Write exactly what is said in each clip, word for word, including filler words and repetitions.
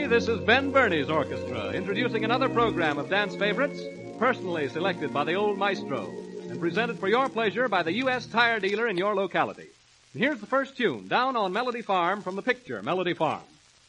this is Ben Burney's orchestra, introducing another program of dance favorites, personally selected by the old maestro, and presented for your pleasure by the U S tire dealer in your locality. And here's the first tune, Down on Melody Farm, from the picture Melody Farm.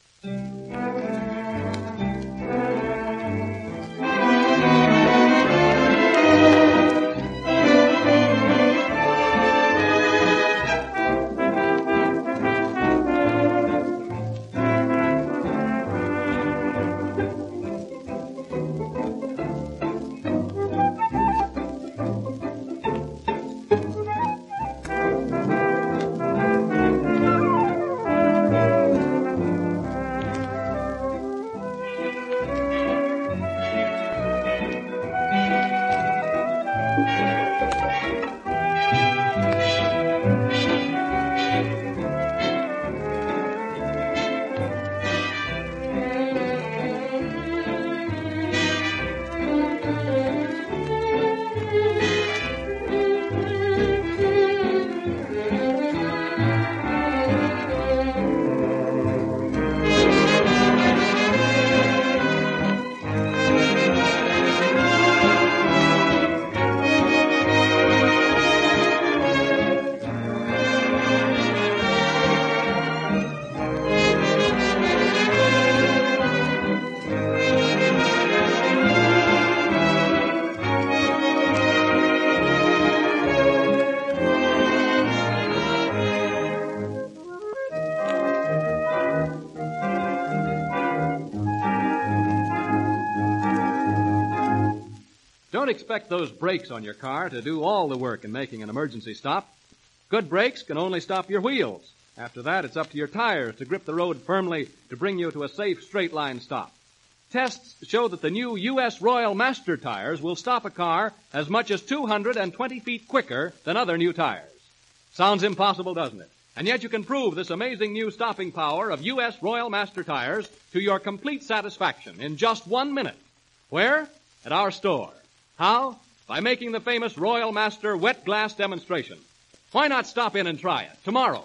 Don't expect those brakes on your car to do all the work in making an emergency stop. Good brakes can only stop your wheels. After that, it's up to your tires to grip the road firmly to bring you to a safe straight-line stop. Tests show that the new U S Royal Master tires will stop a car as much as two hundred twenty feet quicker than other new tires. Sounds impossible, doesn't it? And yet you can prove this amazing new stopping power of U S Royal Master tires to your complete satisfaction in just one minute. Where? At our store. How? By making the famous Royal Master wet glass demonstration. Why not stop in and try it tomorrow?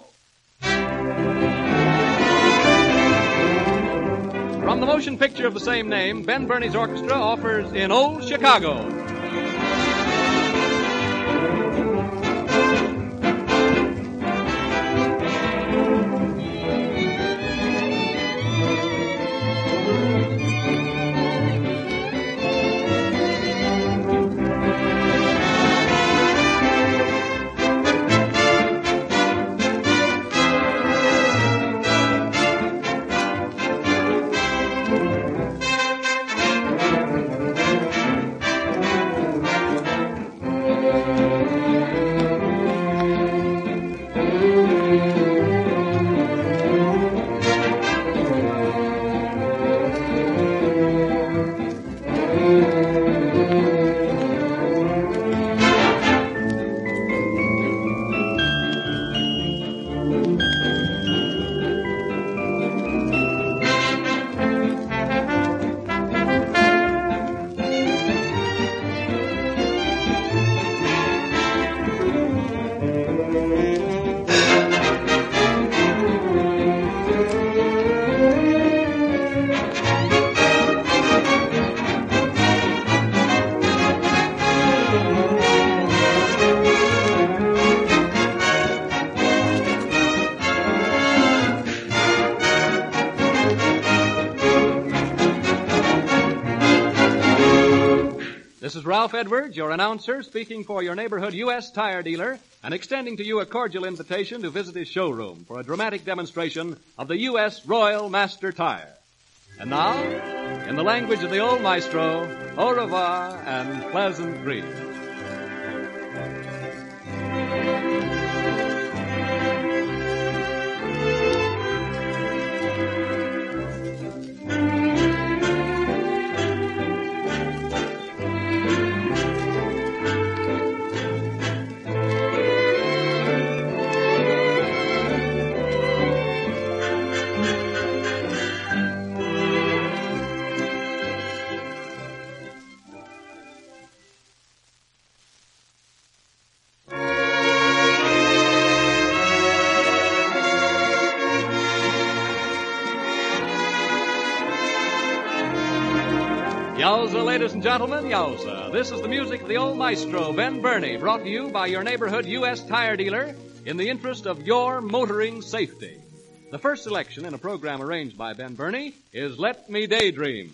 From the motion picture of the same name, Ben Burney's orchestra offers In Old Chicago. This is Ralph Edwards, your announcer, speaking for your neighborhood U S tire dealer and extending to you a cordial invitation to visit his showroom for a dramatic demonstration of the U S Royal Master tire. And now, in the language of the old maestro, au revoir and pleasant dreams. ladies and gentlemen, yowza. This is the music of the old maestro, Ben Burney, brought to you by your neighborhood U S tire dealer in the interest of your motoring safety. The first selection in a program arranged by Ben Burney is Let Me Daydream.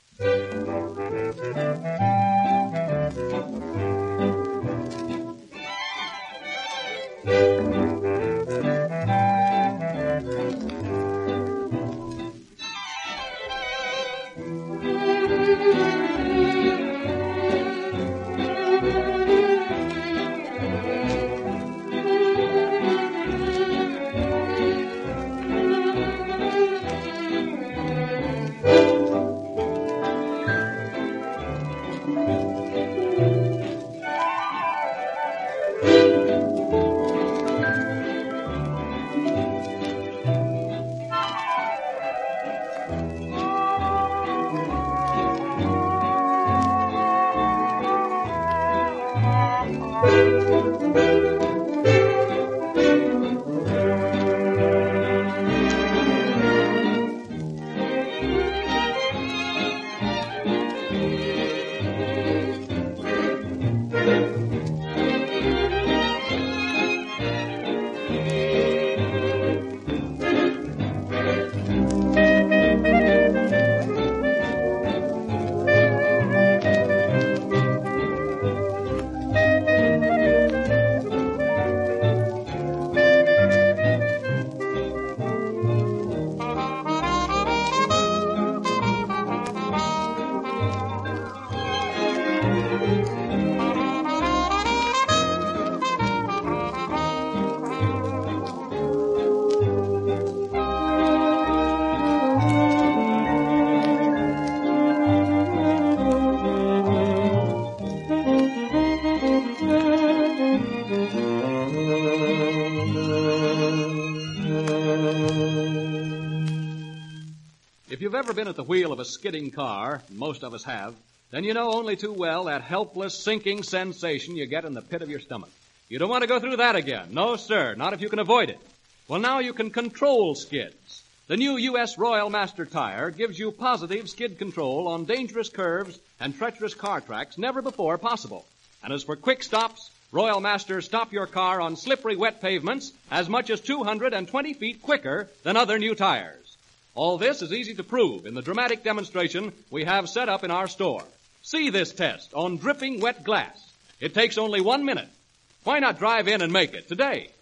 If you've ever been at the wheel of a skidding car, and most of us have, then you know only too well that helpless, sinking sensation you get in the pit of your stomach. You don't want to go through that again. No, sir, not if you can avoid it. Well, now you can control skids. The new U S Royal Master Tire gives you positive skid control on dangerous curves and treacherous car tracks never before possible. And as for quick stops, Royal Masters stop your car on slippery, wet pavements as much as two hundred twenty feet quicker than other new tires. All this is easy to prove in the dramatic demonstration we have set up in our store. See this test on dripping wet glass. It takes only one minute. Why not drive in and make it today?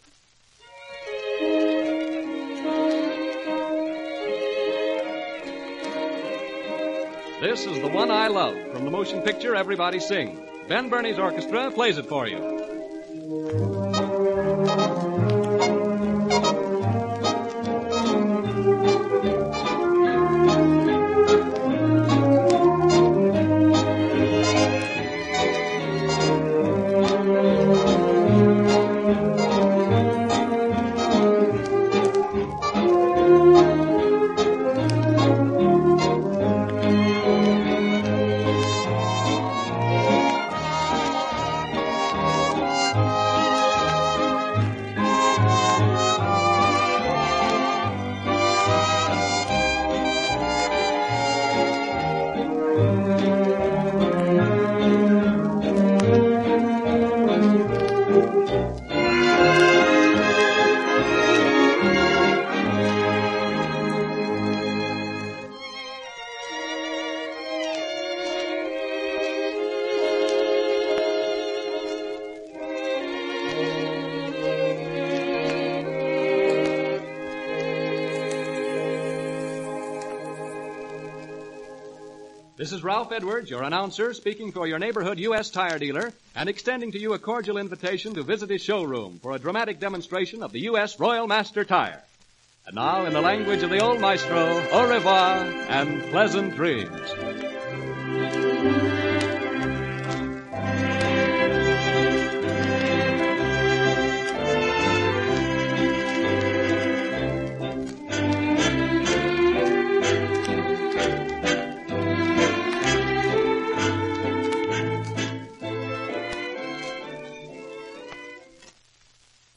This is The One I Love from the motion picture Everybody Sing. Ben Burney's orchestra plays it for you. This is Ralph Edwards, your announcer, speaking for your neighborhood U S tire dealer and extending to you a cordial invitation to visit his showroom for a dramatic demonstration of the U S Royal Master Tire. And now, in the language of the old maestro, au revoir and pleasant dreams.